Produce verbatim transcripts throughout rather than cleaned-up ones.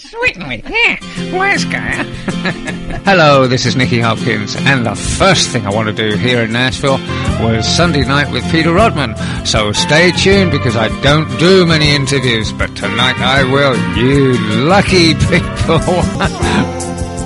Certainly, yeah. Let's go. Hello, this is Nicky Hopkins, and the first thing I want to do here in Nashville was Sunday Night with Peter Rodman. So stay tuned, because I don't do many interviews, but tonight I will, you lucky people.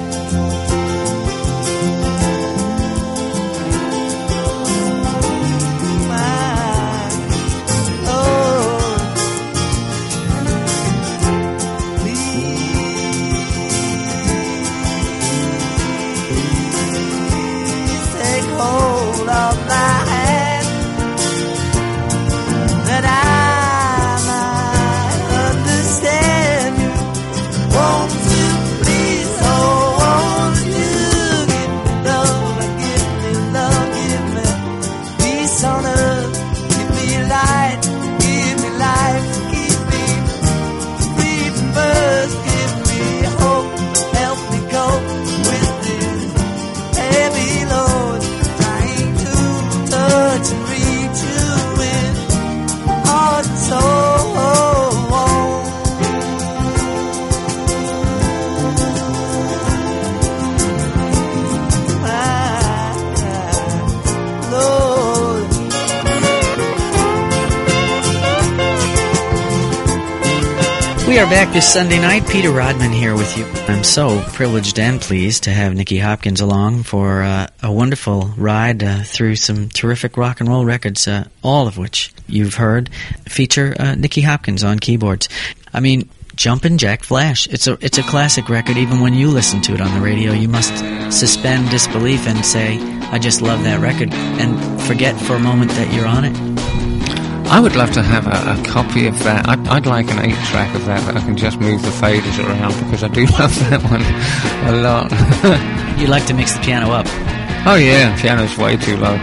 We are back this Sunday night. Peter Rodman here with you. I'm so privileged and pleased to have Nicky Hopkins along for uh, a wonderful ride uh, through some terrific rock and roll records, uh, all of which you've heard feature uh, Nicky Hopkins on keyboards. I mean, Jumpin' Jack Flash. It's a it's a classic record. Even when you listen to it on the radio, you must suspend disbelief and say, "I just love that record," and forget for a moment that you're on it. I would love to have a, a copy of that. I'd, I'd like an eight track of that that I can just move the faders around, because I do love that one a lot. You like to mix the piano up? Oh yeah, piano's way too low.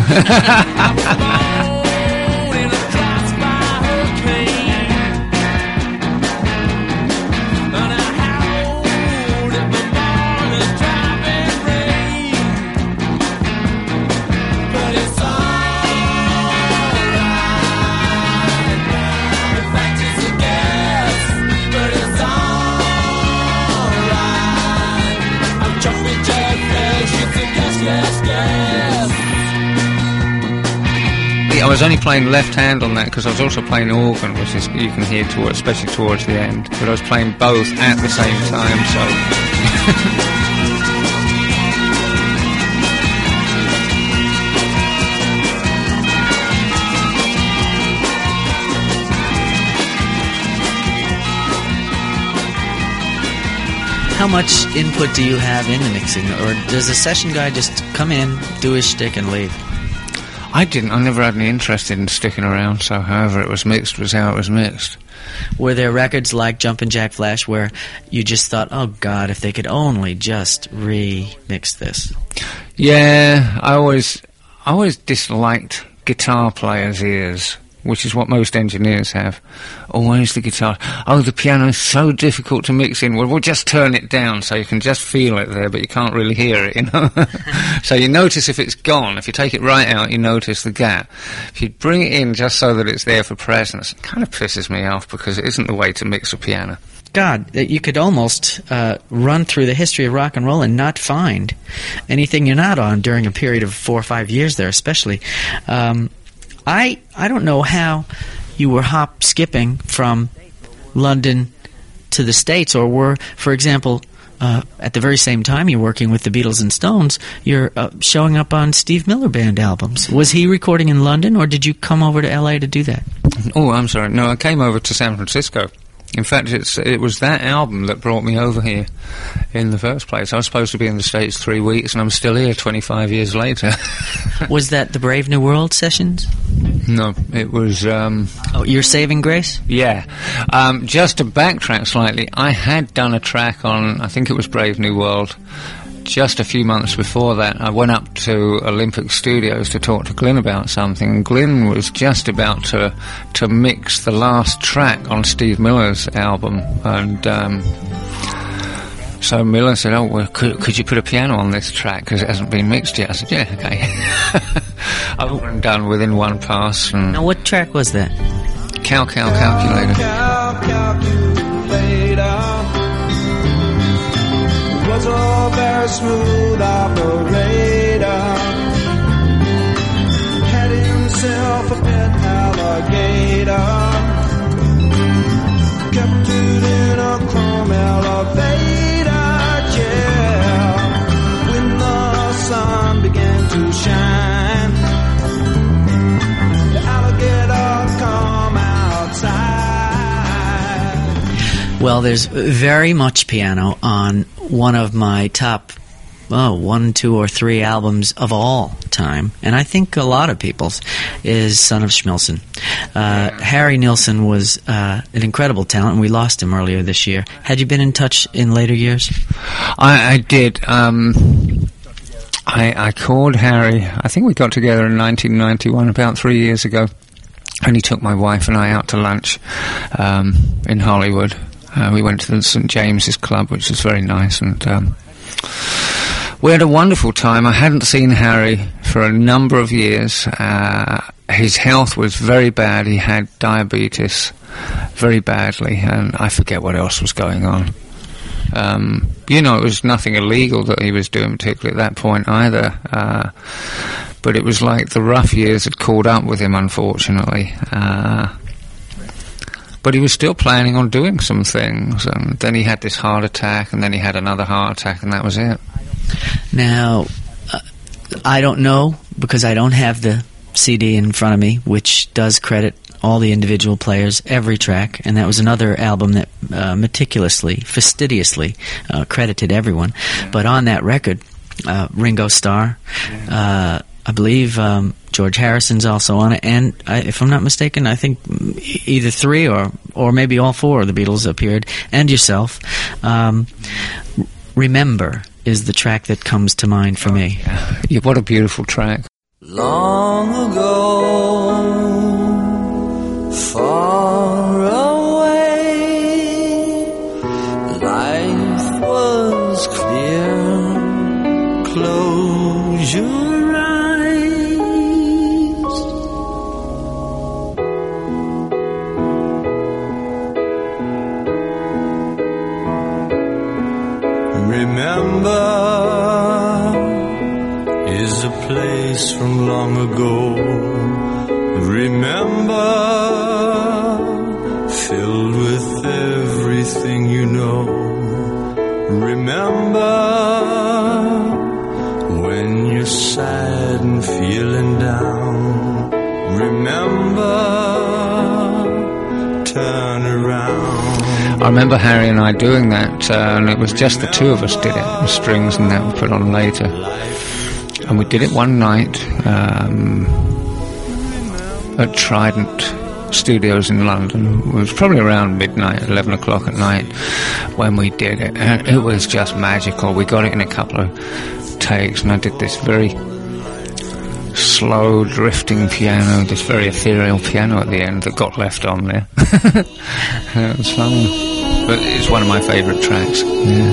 I was only playing left hand on that because I was also playing organ, which is you can hear towards, especially towards the end. But I was playing both at the same time, so. How much input do you have in the mixing, or does the session guy just come in, do his shtick, and leave? I didn't. I never had any interest in sticking around, so however it was mixed was how it was mixed. Were there records like Jumpin' Jack Flash where you just thought, oh God, if they could only just remix this? Yeah, I always, I always disliked guitar players' ears, which is what most engineers have. Always the guitar. Oh, the piano's so difficult to mix in. Well, we'll just turn it down so you can just feel it there, but you can't really hear it, you know? So you notice if it's gone. If you take it right out, you notice the gap. If you bring it in just so that it's there for presence, it kind of pisses me off, because it isn't the way to mix a piano. God, you could almost uh, run through the history of rock and roll and not find anything you're not on during a period of four or five years there, especially. Um... I I don't know how you were hop skipping from London to the States, or were, for example, uh, at the very same time you're working with the Beatles and Stones, you're uh, showing up on Steve Miller Band albums. Was he recording in London, or did you come over to L A to do that? Oh, I'm sorry. No, I came over to San Francisco. In fact, it's it was that album that brought me over here in the first place. I was supposed to be in the States three weeks, and I'm still here twenty-five years later. Was that the Brave New World sessions? No, it was... Um, oh, Your Saving Grace? Yeah. Um, just to backtrack slightly, I had done a track on, I think it was Brave New World. Just a few months before that, I went up to Olympic Studios to talk to Glyn about something, and Glyn was just about to to mix the last track on Steve Miller's album, and um, so Miller said, oh, well, could, could you put a piano on this track, because it hasn't been mixed yet? I said, yeah, okay. I got it done within one pass. And now, what track was that? Cow Cow Calculator. Cow, cow, calculator. smooth operator. Had himself a pet alligator. Kept it in a chrome elevator, yeah. When the sun began to shine, the alligator come outside. Well, there's very much piano on one of my top, oh, one, two, or three albums of all time, and I think a lot of people's, is Son of Schmilsson. Uh, Harry Nilsson was uh, an incredible talent, and we lost him earlier this year. Had you been in touch in later years? I, I did. Um, I, I called Harry. I think we got together in nineteen ninety-one, about three years ago, and he took my wife and I out to lunch um, in Hollywood. Uh, we went to the Saint James's Club, which was very nice, and um, we had a wonderful time. I hadn't seen Harry for a number of years. Uh, his health was very bad. He had diabetes very badly, and I forget what else was going on. Um, you know, it was nothing illegal that he was doing, particularly at that point either. Uh, but it was like the rough years had caught up with him, unfortunately. Uh, But he was still planning on doing some things, and then he had this heart attack, and then he had another heart attack, and that was it. Now, uh, I don't know, because I don't have the C D in front of me, which does credit all the individual players, every track, and that was another album that uh, meticulously, fastidiously uh, credited everyone. Yeah. But on that record, uh, Ringo Starr, uh, I believe um, George Harrison's also on it, and I, if I'm not mistaken, I think either three or or maybe all four of the Beatles appeared, and yourself. Um, Remember is the track that comes to mind for me. Yeah, what a beautiful track. Long ago, far away, life was clear. Close your Remember is a place from long ago. Remember, filled with everything you know. Remember, when you're sad and feeling down. Remember, turn around. I remember Harry and I doing that, uh, and it was just the two of us did it. The strings and that were put on later. And we did it one night um, at Trident Studios in London. It was probably around midnight, eleven o'clock at night, when we did it. And it was just magical. We got it in a couple of takes, and I did this very slow, drifting piano, this very ethereal piano at the end that got left on there. It was fun. But it's one of my favourite tracks. Yeah.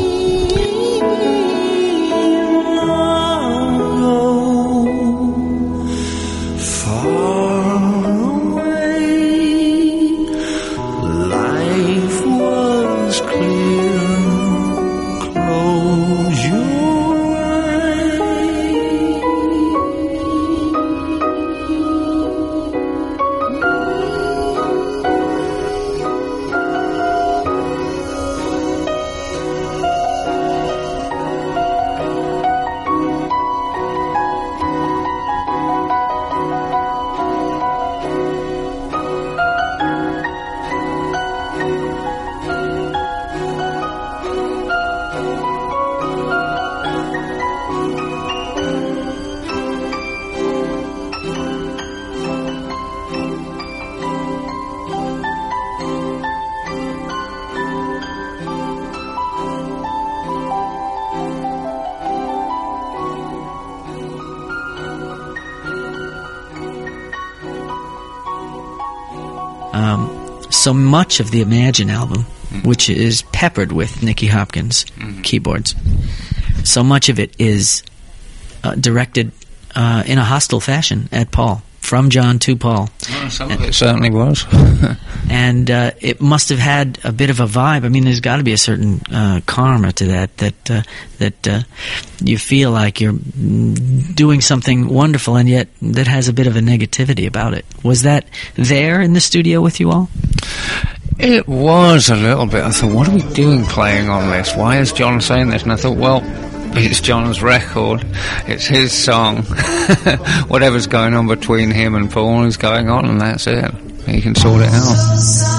So much of the Imagine album, mm. which is peppered with Nicky Hopkins mm. keyboards, so much of it is uh, directed uh, in a hostile fashion at Paul. from John to Paul. Well, some of it certainly was. And uh, it must have had a bit of a vibe. I mean, there's got to be a certain uh, karma to that, that uh, that uh, you feel like you're doing something wonderful, and yet that has a bit of a negativity about it. Was that there in the studio with you all? It was a little bit. I thought, what are we doing playing on this? Why is John saying this? And I thought, well, it's John's record. It's his song. Whatever's going on between him and Paul is going on, and that's it. He can sort it out.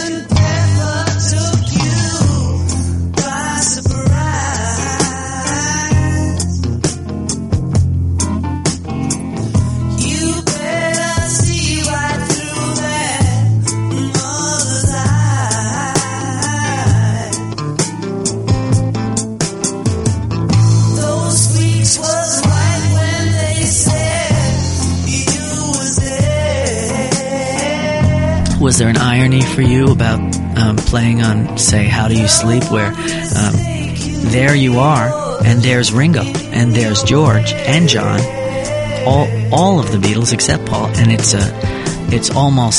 Was there an irony for you about um, playing on, say, How Do You Sleep, where um, there you are, and there's Ringo, and there's George, and John, all all of the Beatles except Paul, and it's a, it's almost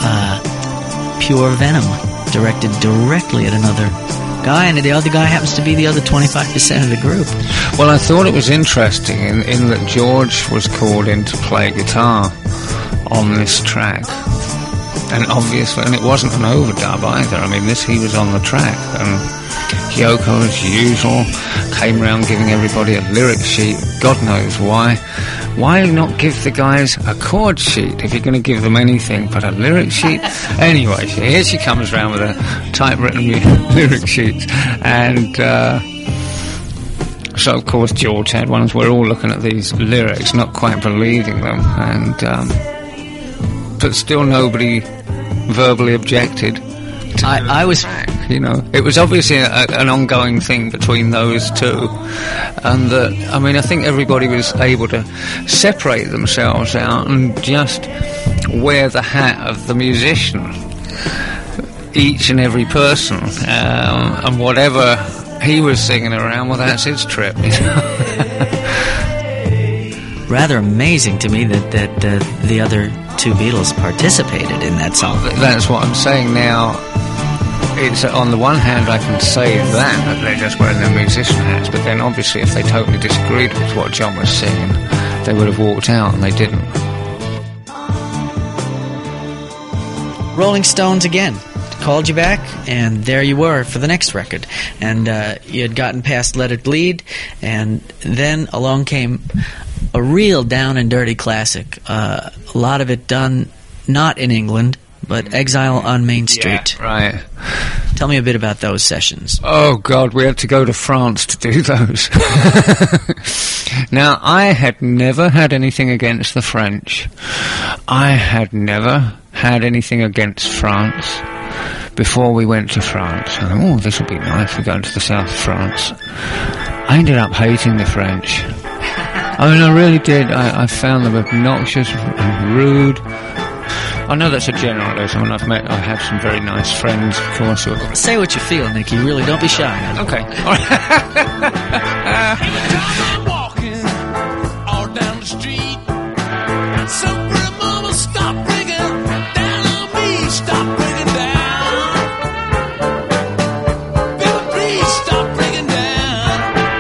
uh, pure venom directed directly at another guy, and the other guy happens to be the other twenty-five percent of the group. Well, I thought it was interesting in, in that George was called in to play guitar on this track. And obviously, and it wasn't an overdub either. I mean, this, he was on the track, and Yoko, as usual, came round giving everybody a lyric sheet. God knows why. Why not give the guys a chord sheet if you're going to give them anything but a lyric sheet? Anyway, here she comes round with a typewritten lyric sheet, and uh, so of course George had ones. We're all looking at these lyrics, not quite believing them, and um, but still nobody verbally objected. I, I was, you know, it was obviously a, an ongoing thing between those two, and that, I mean, I think everybody was able to separate themselves out and just wear the hat of the musician, each and every person, um, and whatever he was singing around, well, that's his trip, you know. Rather amazing to me that that uh, the other two Beatles participated in that song. Well, that's what I'm saying now. It's uh, on the one hand, I can say that, that they're just wearing their musician hats, but then obviously if they totally disagreed with what John was singing, they would have walked out, and they didn't. Rolling Stones again called you back, and there you were for the next record. And uh, you had gotten past Let It Bleed, and then along came a real down and dirty classic. Uh, a lot of it done not in England, but Exile on Main Street. Yeah, right. Tell me a bit about those sessions. Oh, God, we had to go to France to do those. Now, I had never had anything against the French. I had never had anything against France before we went to France. I thought, oh, this will be nice, we're going to the south of France. I ended up hating the French. I mean, I really did. I, I found them obnoxious and rude. I know that's a generalism, and I've met, I have some very nice friends, of course. Who are... Say what you feel, Nicky. Really, don't be shy. Okay. I'm walking all down the street. Some pretty mama stop bringing down on me. Stop bringing down. Baby, please stop bringing down.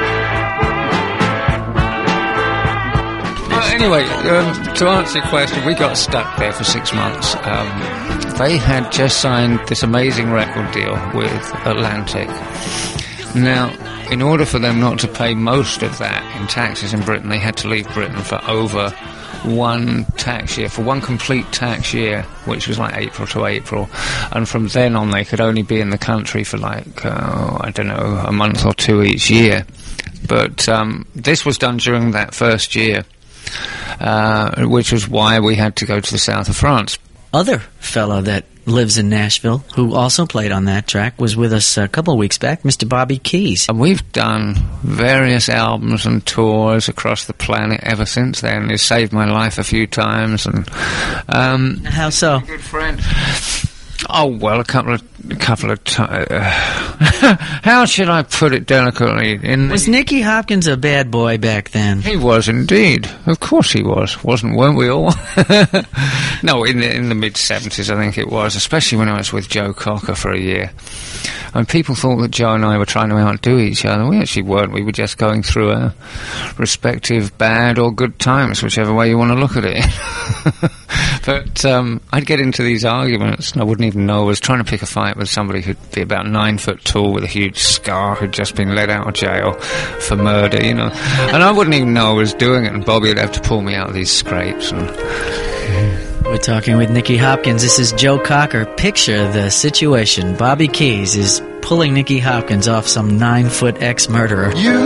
Well, anyway, um, to answer your question, we got stuck there for six months. Um, they had just signed this amazing record deal with Atlantic. Now, in order for them not to pay most of that in taxes in Britain, they had to leave Britain for over one tax year, for one complete tax year, which was like April to April. And from then on, they could only be in the country for like, uh, I don't know, a month or two each year. But um, this was done during that first year, uh, which was why we had to go to the south of France. Other fellow that lives in Nashville, who also played on that track, was with us a couple of weeks back, Mister Bobby Keys. And we've done various albums and tours across the planet ever since then. He's saved my life a few times. And um, how so? Good friend. Oh, well, a couple of a couple of times. Uh, how should I put it delicately? In Was Nicky Hopkins a bad boy back then? He was indeed. Of course he was. Wasn't, weren't we all? No, in the, in the mid-seventies, I think it was, especially when I was with Joe Cocker for a year. And people thought that Joe and I were trying to outdo each other. We actually weren't. We were just going through our respective bad or good times, whichever way you want to look at it. But um, I'd get into these arguments, and I wouldn't even know I was trying to pick a fight with somebody who'd be about nine foot tall with a huge scar who'd just been let out of jail for murder, you know. And I wouldn't even know I was doing it, and Bobby would have to pull me out of these scrapes. And we're talking with Nicky Hopkins. This is Joe Cocker. Picture the situation. Bobby Keys is pulling Nicky Hopkins off some nine-foot ex-murderer. You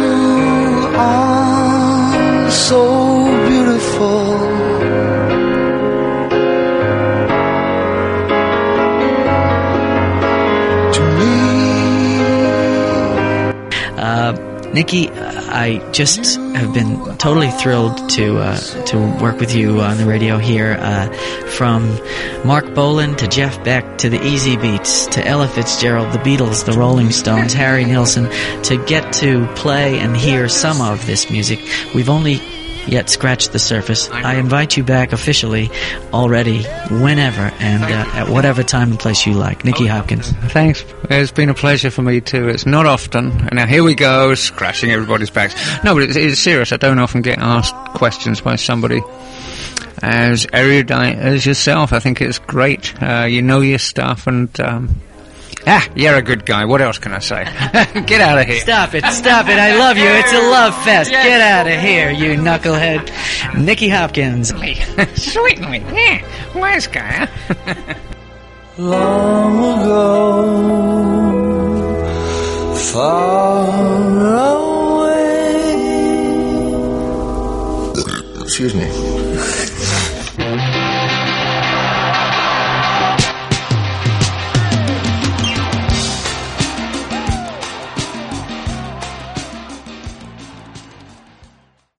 are so beautiful. Uh, Nicky, I just have been totally thrilled to uh, to work with you on the radio here. Uh, from Mark Bolan to Jeff Beck to the Easy Beats to Ella Fitzgerald, the Beatles, the Rolling Stones, Harry Nilsson, to get to play and hear some of this music. We've only yet scratched the surface. I invite you back officially already, whenever, and uh, at whatever time and place you like. Nicky Hopkins. thanks. It's been a pleasure for me too. It's not often. And now here we go, scratching everybody's backs. No, but it's, it's serious. I don't often get asked questions by somebody as erudite as yourself. I think it's great. Uh, you know your stuff, and um, ah, you're a good guy. What else can I say? Get out of here. Stop it, stop it. I love you. It's a love fest. Get out of here, you knucklehead. Nicky Hopkins. Sweetly. Yeah. Wise guy, huh? Long ago, far away. Excuse me.